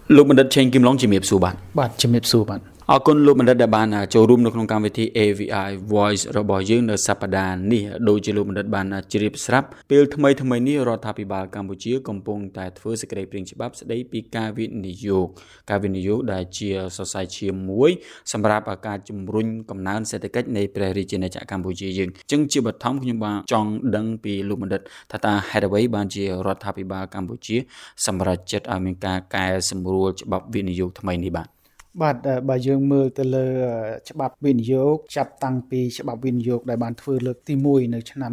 លោកបណ្ឌិតឆេងគឹមឡុងជំរាបសួរបាទជំរាបសួរបាទអរគុណលោកបណ្ឌិតដែលបានចូលរួមនៅក្នុងកម្មវិធី AVI Voice របស់យើងនៅសប្តាហ៍នេះដោយជាលោកបណ្ឌិតបានជ្រាបស្រាប់ពេលថ្មីនេះរដ្ឋាភិបាលកម្ពុជាកំពុងតែធ្វើសេចក្តីព្រាងច្បាប់ស្តីពីការវិនិយោគដែលជាសរសៃឈាមមួយសម្រាប់ការជំរុញកំណើនសេដ្ឋកិច្ចនៃព្រះរាជាណាចក្រកម្ពុជាយើងអញ្ចឹងជាបឋមខ្ញុំបានចង់ដឹងពីលោកបណ្ឌិតថាតើហេតុអ្វីបានជារដ្ឋាភិបាលកម្ពុជាសម្រេចចិត្តឲ្យមានការកែសម្រួលច្បាប់វិនិយោគថ្មីនេះបាទបើយើងមើលទៅលើច្បាប់វិនិយោគចាប់តាំងពីច្បាប់វិនិយោគដែលបានធ្វើលើកទី1នៅឆ្នាំ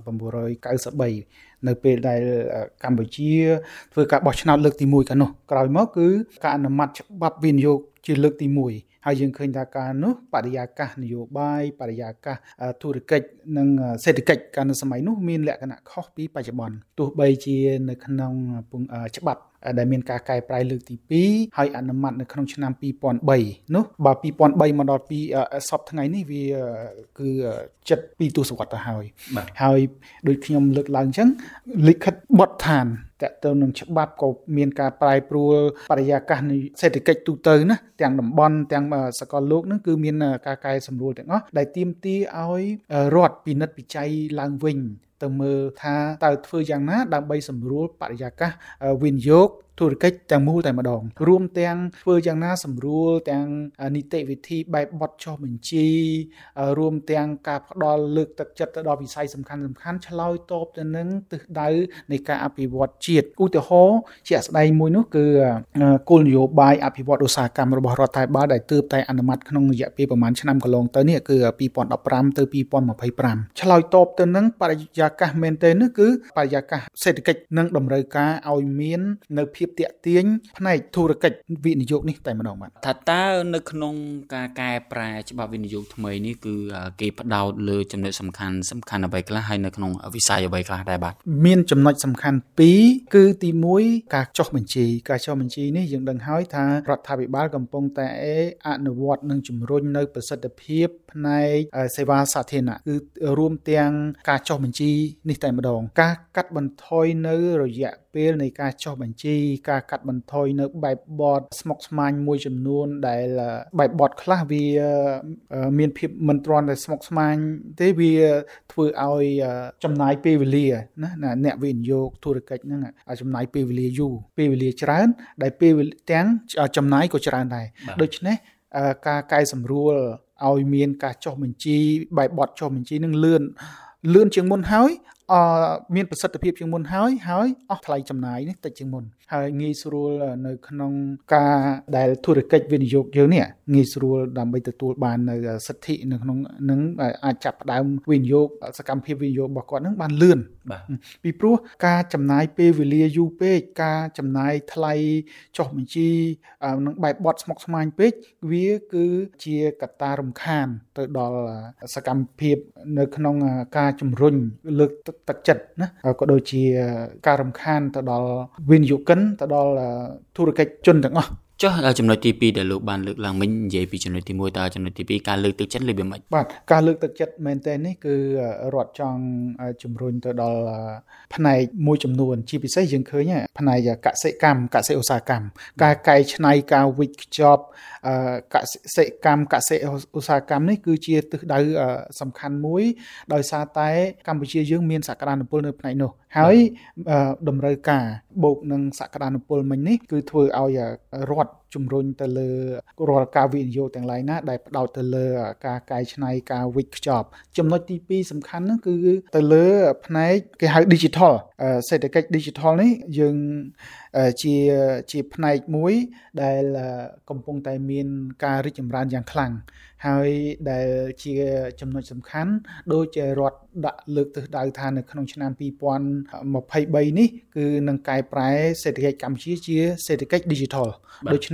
1993នៅពេលដែលកម្ពុជាធ្វើការបោះឆ្នោតលើកទី1កាលនោះក្រោយមកគឺការអនុម័តច្បាប់វិនិយោគជាលើកទី1ហើយយើងឃើញថាការនោះបរិយាកាសនយោបាយបរិយាកាសធុរកិច្ចនិងសេដ្ឋកិច្ចកាលនៅសម័យនោះមានលក្ខណៈខុសពីបច្ចុប្បន្នទោះបីជានៅក្នុងច្បាប់ដែលមានការកែប្រែលើកទី2ហើយអនុម័តនៅក្នុងឆ្នាំ2003នោះបើ2003មកដល់ពីសពថ្ងៃនេះវាគឺជិត2ទសវត្សរ៍ទៅហើយដូចខ្ញុំលើកឡើងអញ្ចឹងលិខិតបទដ្ឋានតើទៅនឹងច្បាប់ក៏មានការប្រែប្រួលបរិយាកាសនៃសេដ្ឋកិច្ចទូទៅណាទាំងតំបន់ទាំងសកលលោកហ្នឹងគឺមានការកែសម្រួលទាំងអស់ដែលទាមទារឲ្យរដ្ឋពិនិត្យពិច័យឡើងវិញទៅមើលថាតើធ្វើយ៉ាងណាដើម្បីសម្រួលបរិយាកាសវិនិយោគធុរកិច្ចទាំងមូលតែម្ដងរួមទាំងធ្វើយ៉ាងណាសម្រួលទាំងនីតិវិធីបែបបទចុះបញ្ជីរួមទាំងការផ្ដល់លើកទឹកចិត្តទៅដល់វិស័យសំខាន់ឆ្លើយតបទៅនឹងទិសដៅនៃការអភិវឌ្ឍជាតិឧទាហរណ៍ជាក់ស្ដែងមួយនោះគឺគោលនយោបាយអភិវឌ្ឍឧស្សាហកម្មរបស់រដ្ឋាភិបាលដែលទើបតែអនុម័តក្នុងរយៈពេលប្រហែលឆ្នាំកន្លងទៅនេះគឺ2015ទៅ2025ឆ្លើយតបទៅនឹងបរិយាកាសមែនទែននោះគឺបរិយាកាសសេដ្ឋកិច្ចនិងតម្រូវការឲ្យមាននៅភាពទាក់ទាញផ្នែកធុរកិច្ចវិនិយោគនេះតែម្ដងបាទថាតើនៅក្នុងការកែប្រែច្បាប់វិនិយោគថ្មីនេះគឺគេផ្ដោតលើចំណុចសំខាន់អ្វីខ្លះហើយនៅក្នុងវិស័យអ្វីខ្លះដែរបាទមានចំណុចសំខាន់2គឺទី1ការចុះបញ្ជីនេះយើងដឹងហើយថារដ្ឋាភិបាលកំពុងតែអនុវត្តនិងជំរុញនៅប្រសិទ្ធភាពផ្នែកសេវាសាធារណៈគឺរួមទាំងការចុះបញ្ជីនេះតែម្ដងការកាត់បន្ថយនៅរយៈពេលនៃការចុះបញ្ជីការកាត់បន្ថយនៅបែបបទស្មុគស្មាញមួយចំនួនដែលបែបបទខ្លះវាមានភាពមិនទ្រាំតែស្មុគស្មាញទេវាធ្វើឲ្យចំណាយពេលវេលាណាអ្នកវិនិយោគធុរកិច្ចហ្នឹងចំណាយពេលវេលាយូរពេលវេលាច្រើនដែលពេលទាំងចំណាយក៏ច្រើនដែរដូច្នេះការកែសម្រួលឲ្យមានការចុះបញ្ជីបែបបទចុះបញ្ជីនឹងលឿនជាងមុនហើយមានប្រសិទ្ធភាពជាងមុនហើយអស់ថ្លៃចំណាយនេះតិចជាងមុនហើយងាយស្រួលនៅក្នុងការដែលធុរកិច្ចវិនិយោគយើងនេះងាយស្រួលដើម្បីទទួលបាននៅសិទ្ធិនៅក្នុងនឹងអាចចាប់ផ្ដើមវិនិយោគសកម្មភាពវិនិយោគរបស់គាត់នឹងបានលឿនពីព្រោះការចំណាយពេលវេលាយូរពេកការចំណាយថ្លៃចុះបញ្ជីនឹងបែបបទស្មុគស្មាញពេកវាគឺជាកត្តារំខានទៅដល់សកម្មភាពនៅក្នុងការជំរុញលើកទឹកចិត្តណាក៏ដូចជាការរំខានទៅដល់វិនិយោគិនទៅដល់ធុរកិច្ចជនទាំងអស់ចុះចំណុចទី2ដែលលោកបានលើកឡើងមិញនិយាយពីចំណុចទី1តើចំណុចទី2ការលើកទឹកចិត្តលើវាមិនបាទការលើកទឹកចិត្តមែនតើនេះគឺរដ្ឋចង់ជំរុញទៅដល់ផ្នែកមួយចំនួនជាពិសេសយើងឃើញផ្នែកកសិឧស្សាហកម្មការកែច្នៃការវិចខ្ចប់កសិឧស្សាហកម្មនេះគឺជាទិសដៅសំខាន់មួយដោយសារតែកម្ពុជាយើងមានសក្តានុពលនៅផ្នែកនោះហើយតម្រូវការបូកនឹងសក្តានុពលមិញនេះគឺធ្វើឲ្យរដ្ឋជំរុញទៅលើរាល់ការវិនិយោគទាំងឡាយណាដែលផ្ដោតទៅលើការកែច្នៃការវិចខ្ចប់ចំណុចទី2សំខាន់ហ្នឹងគឺទៅលើផ្នែកគេហៅ digital សេដ្ឋកិច្ច digital នេះយើងជាផ្នែកមួយដែលកំពុងតែមានការរីកចម្រើនយ៉ាងខ្លាំងហើយដែលជាចំណុចសំខាន់ដូចជារដ្ឋដាក់លើកទិសដៅថានៅក្នុងឆ្នាំ2023នេះគឺនឹងកែប្រែសេដ្ឋកិច្ចកម្ពុជាជាសេដ្ឋកិច្ច digital ដូច្នេះ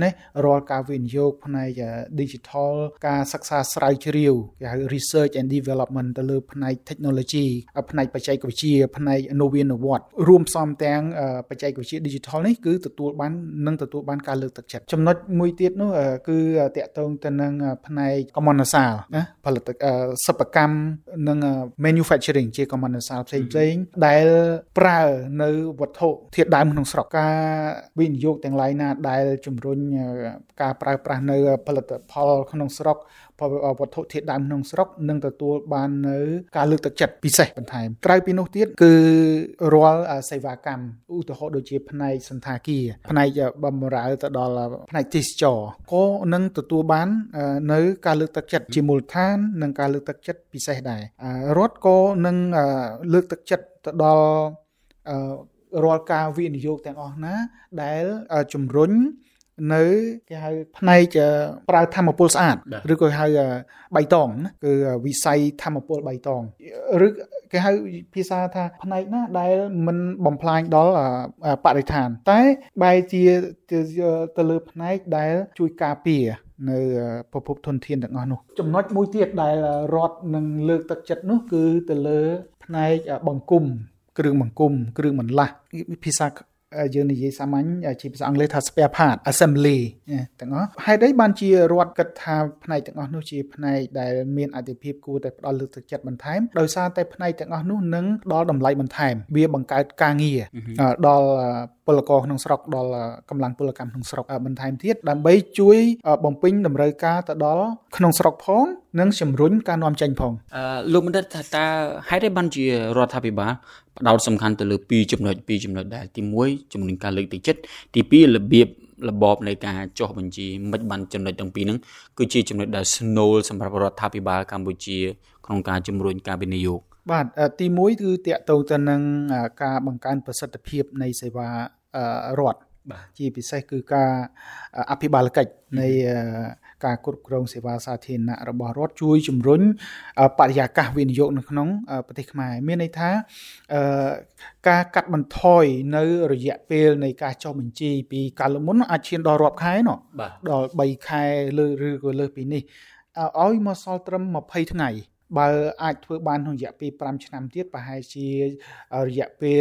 នេះរាល់ការវិនិយោគផ្នែក digital ការសិក្សាស្រាវជ្រាវគេហៅ research and development ទៅលើផ្នែក technology ផ្នែកបច្ចេកវិទ្យាផ្នែកនវានុវត្តន៍រួមផ្សំទាំងបច្ចេកវិទ្យា digital នេះគឺទទួលបានការលើកទឹកចិត្តចំណុចមួយទៀតនោះគឺតាក់ទងទៅនឹងផ្នែកកម្មន្តសាលណាផលិតសិប្បកម្មនិង manufacturing ជាកម្មន្តសាលផ្សេងៗដែលប្រើនៅវត្ថុធាតុដើមក្នុងស្រុកការវិនិយោគទាំងឡាយណាដែលជំរុញការប្រើប្រាស់នៅផលិតផលក្នុងស្រុកវត្ថុធាតុដើមក្នុងស្រុកនឹងទទួលបាននៅការលើកទឹកចិត្តពិសេសបន្ថែមក្រៅពីនោះទៀតគឺរាល់សេវាកម្មឧទាហរណ៍ដូចជាផ្នែកសន្តាគារផ្នែកបម្រើទៅដល់ផ្នែកទេសចរក៏នឹងទទួលបាននៅការលើកទឹកចិត្តជាមូលដ្ឋាននិងការលើកទឹកចិត្តពិសេសដែររដ្ឋក៏នឹងលើកទឹកចិត្តទៅដល់រាល់ការវិនិយោគទាំងអស់ណាដែលជំរុញនៅគេហៅផ្នែកប្រើធម្មពលស្អាតឬក៏ហៅបៃតងណាគឺវិស័យធម្មពលបៃតងឬគេហៅភាសាថាផ្នែកណាដែលមិនបំផ្លាញដល់បរិស្ថានតែបែរជាទៅលើផ្នែកដែលជួយការពារនៅប្រភពធនធានទាំងអស់នោះចំណុចមួយទៀតដែលរដ្ឋនឹងលើកទឹកចិត្តនោះគឺទៅលើផ្នែកបង្គំគ្រឿងបន្លាស់ភាសាយើងនិយាយសាមញ្ញជាភាសាអង់គ្លេសថា spare part assembly ទាំងអស់ហេតុអីបានជារដ្ឋគិតថាផ្នែកទាំងអស់នោះជាផ្នែកដែលមានអាទិភាពគួរតែផ្ដល់លើកទឹកចិត្តបន្ថែមដោយសារតែផ្នែកទាំងអស់នោះនឹងផ្ដល់តម្លៃបន្ថែមវាបង្កើតការងារដល់ពលករក្នុងស្រុកដល់កម្លាំងពលកម្មក្នុងស្រុកបន្ថែមទៀតដើម្បីជួយបំពេញតម្រូវការទៅដល់ក្នុងស្រុកផងនិងជំរុញការនាំចេញផងលោកបណ្ឌិតថាតើហេតុអីបានជារដ្ឋាភិបាលផ្ដោតសំខាន់ទៅលើ2ចំណុចដែលទី1ជំរុញការលើកទឹកចិត្តទី2របៀបរបបនៃការចុះបញ្ជីមិនបានចំណុចទាំងពីរហ្នឹងគឺជាចំណុចដែលស្នូលសម្រាប់រដ្ឋាភិបាលកម្ពុជាក្នុងការជំរុញការវិនិយោគបាទទី1គឺតាក់ទងទៅនឹងការបង្កើនប្រសិទ្ធភាពនៃសេវារដ្ឋជាពិសេសគឺការអភិបាលកិច្ចនៃការគ្រប់គ្រងសេវាសាធារណៈរបស់រដ្ឋជួយជំរុញបរិយាកាសវិនិយោគនៅក្នុងប្រទេសខ្មែរមានន័យថាការកាត់បន្ថយនៅរយៈពេលនៃការចុះបញ្ជីពីកាលមុនអាចឈានដល់រាប់ខែដល់3ខែឬក៏លើសពីនេះឲ្យមកសល់ត្រឹម20ថ្ងៃបើអាចធ្វើបានក្នុងរយៈពេល5ឆ្នាំទៀតប្រហែលជារយៈពេល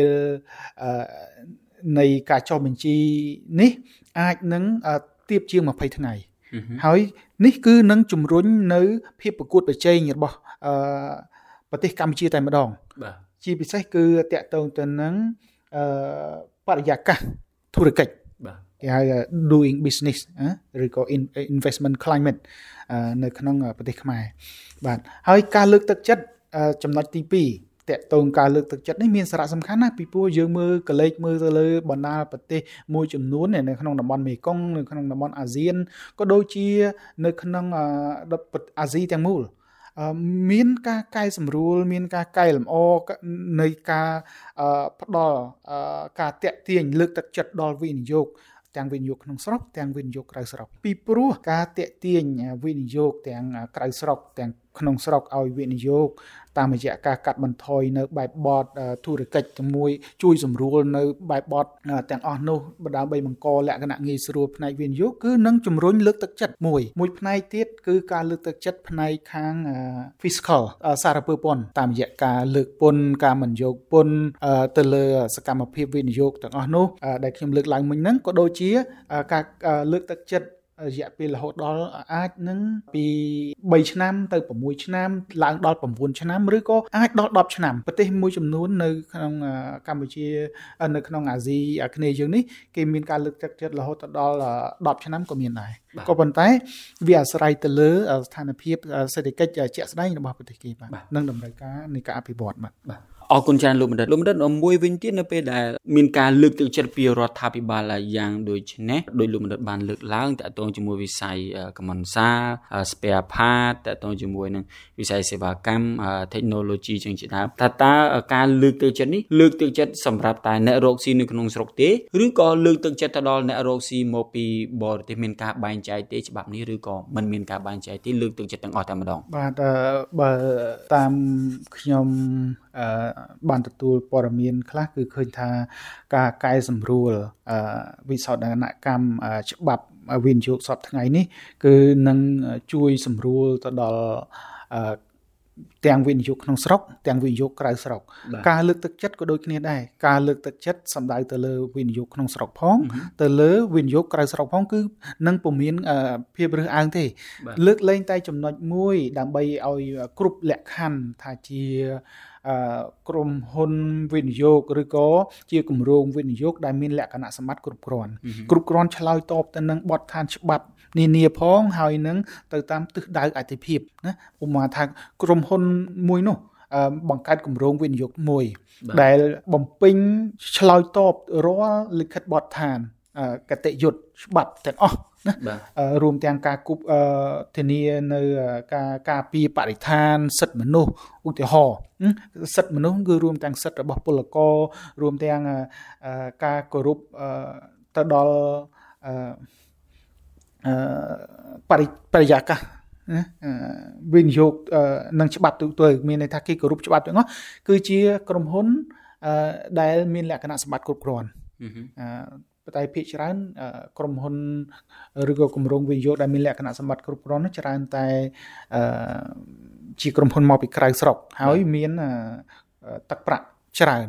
នៃការចុះបញ្ជីនេះអាចនឹងទៀបជាង20ថ្ងៃហើយនេះគឺនឹងជំរុញនៅភាពប្រកួតប្រជែងរបស់ប្រទេសកម្ពុជាតែម្ដងជាពិសេសគឺតាក់ទងទៅនឹងបរិយាកាសធុរកិច្ចគេហៅ doing business ឬក៏ investment climate នៅក្នុងប្រទេសខ្មែរបាទហើយការលើកទឹកចិត្តចំណុចទី2តាក់ទងការលើកទឹកចិត្តនេះមានសារៈសំខាន់ណាស់ពីព្រោះយើងមើលទៅលើបណ្ដាប្រទេសមួយចំនួននៅក្នុងតំបន់មេគង្គនៅក្នុងតំបន់អាស៊ានក៏ដូចជានៅក្នុងអាស៊ីទាំងមូលមានការកែសម្រួលមានការកែលម្អនៃការផ្ដល់ការតាក់ទាញលើកទឹកចិត្តដល់វិនិយោគទាំងវិនិយោគក្នុងស្រុកទាំងវិនិយោគក្រៅស្រុកពីព្រោះការតាក់ទាញវិនិយោគទាំងក្រៅស្រុកទាំងក្នុងស្រុកឲ្យវិនិយោគតាមរយៈការកាត់បន្ថយនៅបែបបទធុរកិច្ចជាមួយជួយសម្រួលនៅបែបបទទាំងអស់នោះដើម្បីបង្កលក្ខណៈងាយស្រួលផ្នែកវិនិយោគគឺនឹងជំរុញលើកទឹកចិត្តមួយផ្នែកទៀតគឺការលើកទឹកចិត្តផ្នែកខាង fiscal សារពើពន្ធតាមរយៈការលើកពន្ធការមិនយកពន្ធទៅលើសកម្មភាពវិនិយោគទាំងអស់នោះដែលខ្ញុំលើកឡើងមិញហ្នឹងក៏ដូចជាការលើកទឹកចិត្តរយៈពេលរហូតដល់អាចនឹងពី3ឆ្នាំទៅ6ឆ្នាំឡើងដល់9ឆ្នាំឬក៏អាចដល់10ឆ្នាំប្រទេសមួយចំនួននៅក្នុងកម្ពុជានៅក្នុងអាស៊ីអាគ្នេយ៍យើងនេះគេមានការលើកទឹកចិត្តរហូតដល់10ឆ្នាំក៏មានដែរក៏ប៉ុន្តែវាអាស្រ័យទៅលើស្ថានភាពសេដ្ឋកិច្ចជាក់ស្ដែងរបស់ប្រទេសគេបាទនិងតម្រូវការនៃការអភិវឌ្ឍបាទអរគុណច្រើនលោកបណ្ឌិតមួយវិញទៀតនៅពេលដែលមានការលើកទឹកចិត្តពីរដ្ឋាភិបាលយ៉ាងដូចនេះដោយលោកបណ្ឌិតបានលើកឡើងតកតងជាមួយវិស័យកម្មន្តសាល spare part តកតងជាមួយនឹងវិស័យសេវាកម្ម technology ចឹងជាដើមតើការលើកទឹកចិត្តនេះលើកទឹកចិត្តសម្រាប់តែអ្នករកស៊ីនៅក្នុងស្រុកទេឬក៏លើកទឹកចិត្តទៅដល់អ្នករកស៊ីមកពីបរទេសមានការបែងចែកទេច្បាប់នេះឬក៏មិនមានការបែងចែកទេលើកទឹកចិត្តទាំងអស់តែម្ដងបាទបើតាមខ្ញុំបានទទួលព័ត៌មានខ្លះគឺឃើញថាការកែសម្រួលវិសោធនកម្មច្បាប់វិនិយោគសពថ្ងៃនេះគឺនឹងជួយសម្រួលទៅដល់ទាំងវិនិយោគក្នុងស្រុកទាំងវិនិយោគក្រៅស្រុកការលើកទឹកចិត្តក៏ដូចគ្នាដែរការលើកទឹកចិត្តសំដៅទៅលើវិនិយោគក្នុងស្រុកផងទៅលើវិនិយោគក្រៅស្រុកផងគឺនឹងពុំមានភាពរើសអើងទេលើកលែងតែចំណុចមួយដើម្បីឲ្យគ្រប់លក្ខខណ្ឌថាជាក្រុមហ៊ុនវិនិយោគឬក៏ជាគម្រោងវិនិយោគដែលមានលក្ខណៈសម្បត្តិគ្រប់គ្រាន់ឆ្លើយតបទៅនឹងបទដ្ឋានច្បាប់នានាផងហើយនឹងទៅតាមទិសដៅអតិភិបណាឧបមាថាក្រុមហ៊ុនមួយនោះបង្កើតគម្រោងវិនិយោគមួយដែលបំពេញឆ្លើយតបរាល់លិខិតបទដ្ឋានកតិយុត្តច្បាប់ទាំងអស់ណារួមទាំងការគប់ធានានៅការពារបរិស្ថានសិទ្ធិមនុស្សឧទាហរណ៍សិទ្ធិមនុស្សគឺរួមទាំងសិទ្ធិរបស់ពលកររួមទាំងការគោរពទៅដល់បរិយាកាសវិនិយោគនឹងច្បាប់ទូទៅមានន័យថាគេគោរពច្បាប់ទាំងអស់គឺជាក្រុមហ៊ុនដែលមានលក្ខណៈសម្បត្តិគ្រប់គ្រាន់តែភាគច្រើនក្រុមហ៊ុនឬក៏គម្រោងវិនិយោគដែលមានលក្ខណៈសម្បត្តិគ្រប់គ្រាន់នោះច្រើនតែជាក្រុមហ៊ុនមកពីក្រៅស្រុកហើយមានទឹកប្រាក់ច្រើន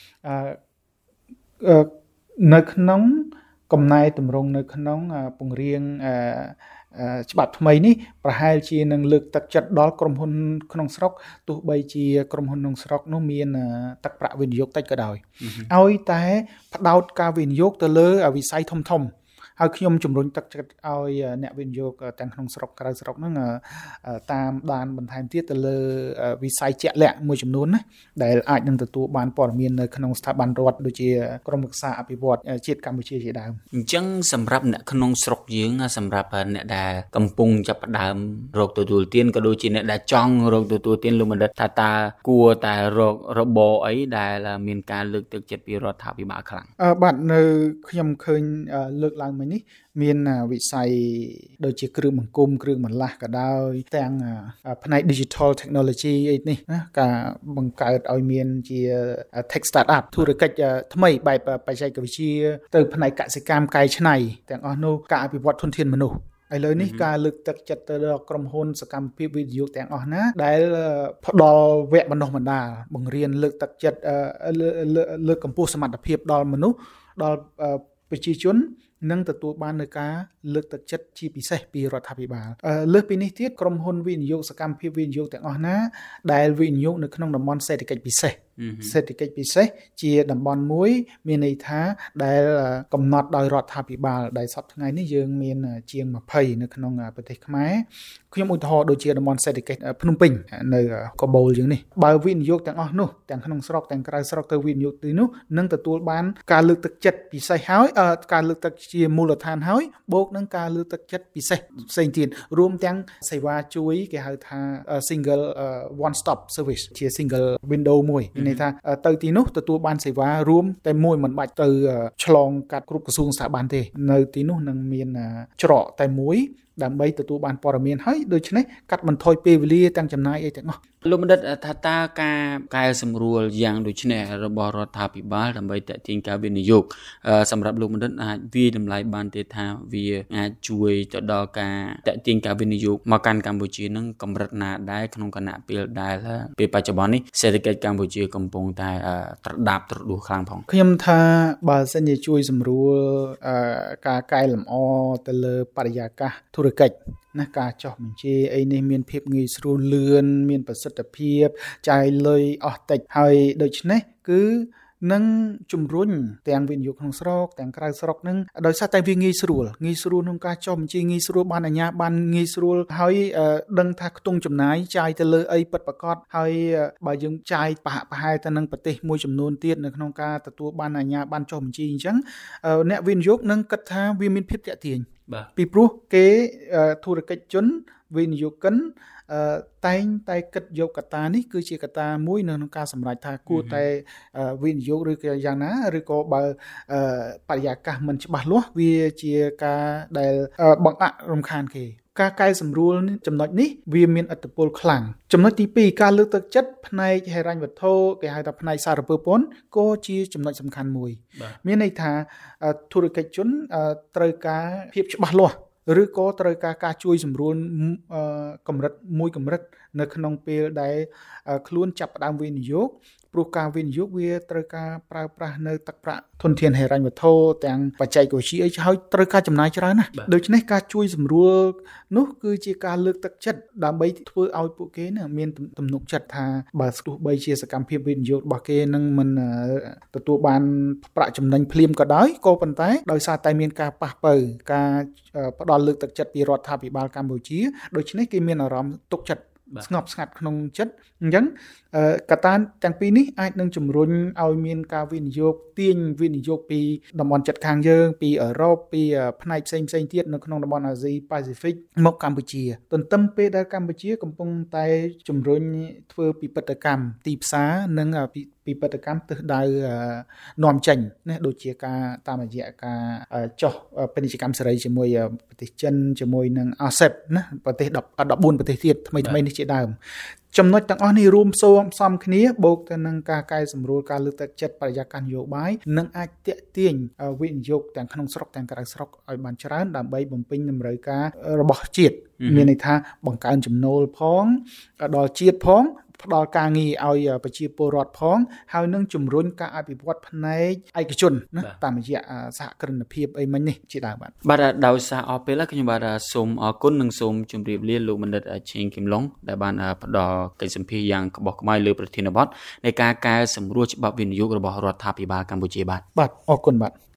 នៅក្នុងកំណែតម្រង់នៅក្នុងពង្រៀងច្បាប់ថ្មីនេះប្រហែលជានឹងលើកទឹកចិត្តដល់ក្រុមហ៊ុនក្នុងស្រុកទោះបីជាក្រុមហ៊ុនក្នុងស្រុកនោះមានទឹកប្រាក់វិនិយោគតិចក៏ដោយឲ្យតែផ្ដោតការវិនិយោគទៅលើវិស័យធំហើយខ្ញុំជំរុញទឹកចិត្តឲ្យអ្នកវិនិយោគទាំងក្នុងស្រុកក្រៅស្រុកហ្នឹងតាមដានបន្ថែមទៀតទៅលើវិស័យជាក់លាក់មួយចំនួនណាដែលអាចនឹងទទួលបានព័ត៌មាននៅក្នុងស្ថាប័នរដ្ឋដូចជាក្រមប្រឹក្សាអភិវឌ្ឍជាតិកម្ពុជាជាដើមអញ្ចឹងសម្រាប់អ្នកក្នុងស្រុកយើងសម្រាប់អ្នកដែលកំពុងចាប់ផ្ដើមរកទទួលទានក៏ដូចជាអ្នកដែលចង់រកទទួលទានលោកបណ្ឌិតថាតើគួរតែរករបរអីដែលមានការលើកទឹកចិត្តពីរដ្ឋាភិបាលខ្លាំងបាទនៅខ្ញុំឃើញលើកឡើងនេះមានវិស័យដូចជាគ្រឿងបង្គុំគ្រឿងបន្លាស់ក៏ដោយទាំងផ្នែក digital technology អីនេះណាការបង្កើតឲ្យមានជា tech startup ធុរកិច្ចថ្មីបែបបច្ចេកវិទ្យាទៅផ្នែកកសិកម្មកែច្នៃទាំងអស់នោះការអភិវឌ្ឍធនធានមនុស្សឥឡូវនេះការលើកទឹកចិត្តទៅដល់ក្រុមហ៊ុនសកម្មភាពវិនិយោគទាំងអស់ណាដែលផ្ដល់វគ្គបណ្ដុះបណ្ដាលបង្រៀនលើកទឹកចិត្តលើកកម្ពស់សមត្ថភាពដល់មនុស្សដល់ប្រជាជននឹងទទួលបាននៅការលើកទឹកចិត្តជាពិសេសពីរដ្ឋាភិបាលលើសពីនេះទៀតក្រុមហ៊ុនវិនិយោគសកម្មភាពវិនិយោគទាំងអស់ណាដែលវិនិយោគនៅក្នុងតំបន់សេដ្ឋកិច្ចពិសេសជាតំបន់មួយមានន័យថាដែលកំណត់ដោយរដ្ឋាភិបាលដែលសប្តាហ៍ថ្ងៃនេះយើងមានជាង20នៅក្នុងប្រទេសខ្មែរខ្ញុំឧទាហរណ៍ដូចជាតំបន់សេដ្ឋកិច្ចភ្នំពេញនៅកបូលយើងនេះបើវិនិយោគទាំងអស់នោះទាំងក្នុងស្រុកទាំងក្រៅស្រុកទៅវិនិយោគទីនោះនឹងទទួលបានការលើកទឹកចិត្តពិសេសហើយការលើកទឹកជាមូលដ្ឋានហើយបូកនឹងការលើកទឹកចិត្តពិសេសផ្សេងទៀតរួមទាំងសេវាជួយគេហៅថា single one stop service ជា single window មួយមានន័យថាទៅទីនោះទទួលបានសេវារួមតែមួយមិនបាច់ទៅឆ្លងកាត់គ្រប់ក្រសួងស្ថាប័នទេនៅទីនោះនឹងមានច្រកតែមួយដើម្បីទទួលបានព័ត៌មានហើយដូច្នេះកាត់បន្ថយពេលវេលាទាំងចំណាយអីទាំងអស់លោកបណ្ឌិតថាតើការកែសម្រួលយ៉ាងដូចនេះរបស់រដ្ឋាភិបាលដើម្បីទាក់ទាញការវិនិយោគសម្រាប់លោកបណ្ឌិតអាចវាយតម្លៃបានទេថាវាអាចជួយទៅដល់ការទាក់ទាញការវិនិយោគមកកាន់កម្ពុជានឹងកម្រិតណាដែរក្នុងគណៈពេលដែលពេលបច្ចុប្បន្ននេះសេដ្ឋកិច្ចកម្ពុជាកំពុងតែត្រដាបត្រដួសខ្លាំងផងខ្ញុំថាបើសិនជាជួយសម្រួលការកែលម្អទៅលើបរិយាកាសធុរកិច្ចណាការចោះបញ្ជីអីនេះមានភាពងាយស្រួលលឿនមានប្រសិទ្ធភាពចាយលុយអស់តិចហើយដូច្នេះគឺនឹងជំរុញទាំងវិនិយោគក្នុងស្រុកទាំងក្រៅស្រុកនឹងដោយសារតែវាងាយស្រួលក្នុងការចុះបញ្ជីងាយស្រួលបានអាជ្ញាប័ណ្ណងាយស្រួលហើយដឹងថាខ្ទង់ចំណាយចាយទៅលើអីពិតប្រាកដហើយបើយើងចាយប្រហែលទៅនឹងប្រទេសមួយចំនួនទៀតនៅក្នុងការទទួលបានអាជ្ញាប័ណ្ណចុះបញ្ជីអញ្ចឹងអ្នកវិនិយោគនឹងគិតថាវាមានភាពទាក់ទាញពីព្រោះគេធុរកិច្ចជនវិនិយោគិនតែងតែគិតយកកត្តានេះគឺជាកត្តាមួយនៅក្នុងការសម្រេចថាគួរតែវិនិយោគឬក៏យ៉ាងណាឬក៏បើបរិយាកាសមិនច្បាស់លាស់វាជាការដែលបង្អាក់រំខានគេការកែសម្រួលចំណុចនេះវាមានឥទ្ធិពលខ្លាំងចំណុចទី2ការលើកទឹកចិត្តផ្នែកហិរញ្ញវត្ថុគេហៅថាផ្នែកសារពើពន្ធក៏ជាចំណុចសំខាន់មួយមានន័យថាធុរកិច្ចជនត្រូវការភាពច្បាស់លាស់ឬក៏ត្រូវការជួយសម្រួលកម្រិតមួយកម្រិតនៅក្នុងពេលដែលខ្លួនចាប់ផ្ដើមវិនិយោគព្រោះការវិនិយោគវាត្រូវការប្រើប្រាស់នៅទឹកប្រាក់ធនធានហិរញ្ញវត្ថុទាំងបច្ចេកវិទ្យាអីហើយត្រូវការចំណាយច្រើនណាស់ដូច្នេះការជួយសម្រួលនោះគឺជាការលើកទឹកចិត្តដើម្បីធ្វើឲ្យពួកគេមានទំនុកចិត្តថាបើទោះបីជាសកម្មភាពវិនិយោគរបស់គេនឹងមិនទទួលបានប្រាក់ចំណេញភ្លាមក៏ដោយក៏ប៉ុន្តែដោយសារតែមានការប៉ះប៉ូវការផ្ដល់លើកទឹកចិត្តពីរដ្ឋាភិបាលកម្ពុជាដូច្នេះគេមានអារម្មណ៍ទុកចិត្តស្ងប់ស្ងាត់ក្នុងចិត្តអញ្ចឹងកត្តាទាំងពីរនេះអាចនឹងជំរុញឲ្យមានការវិនិយោគទាញវិនិយោគពីតំបន់ជិតខាងយើងពីអឺរ៉ុបពីផ្នែកផ្សេងទៀតនៅក្នុងតំបន់អាស៊ីប៉ាស៊ីហ្វិកមកកម្ពុជាទន្ទឹមពេលដែលកម្ពុជាកំពុងតែជំរុញធ្វើពិពិធកម្មទីផ្សារនិងពិពិធកម្មទិសដៅនាំចេញណាដូចជាការតាមរយៈការចុះពាណិជ្ជកម្មសេរីជាមួយប្រទេសចិនជាមួយនឹង ASEP ណាប្រទេស14ប្រទេសទៀតថ្មីនេះជាដើមចំណុចទាំងអស់នេះរួមផ្សំគ្នាបូកទៅនឹងការកែសម្រួលការលើកទឹកចិត្តបរិយាកាសនយោបាយនិងអាចទាក់ទាញវិនិយោគទាំងក្នុងស្រុកទាំងក្រៅស្រុកឲ្យបានច្រើនដើម្បីបំពេញតម្រូវការរបស់ជាតិមានន័យថាបង្កើនចំណូលផងដល់ជាតិផងផ្ដល់ការងារឲ្យប្រជាពលរដ្ឋផងហើយនឹងជំរុញការអភិវឌ្ឍផ្នែកឯកជនណាតាមរយៈសហគ្រិនភាពអីមិញនេះជាដើមបាទដោយសារអស់ពេលខ្ញុំបាទសូមអរគុណនិងសូមជម្រាបលាលោកបណ្ឌិតឆេងគឹមឡុងដែលបានផ្ដល់កិច្ចសម្ភាសន៍យ៉ាងក្បោះក្បាយលើប្រធានបទនៃការកែសម្រួលច្បាប់វិនិយោគរបស់រដ្ឋាភិបាលកម្ពុជាបាទអរគុណបាទ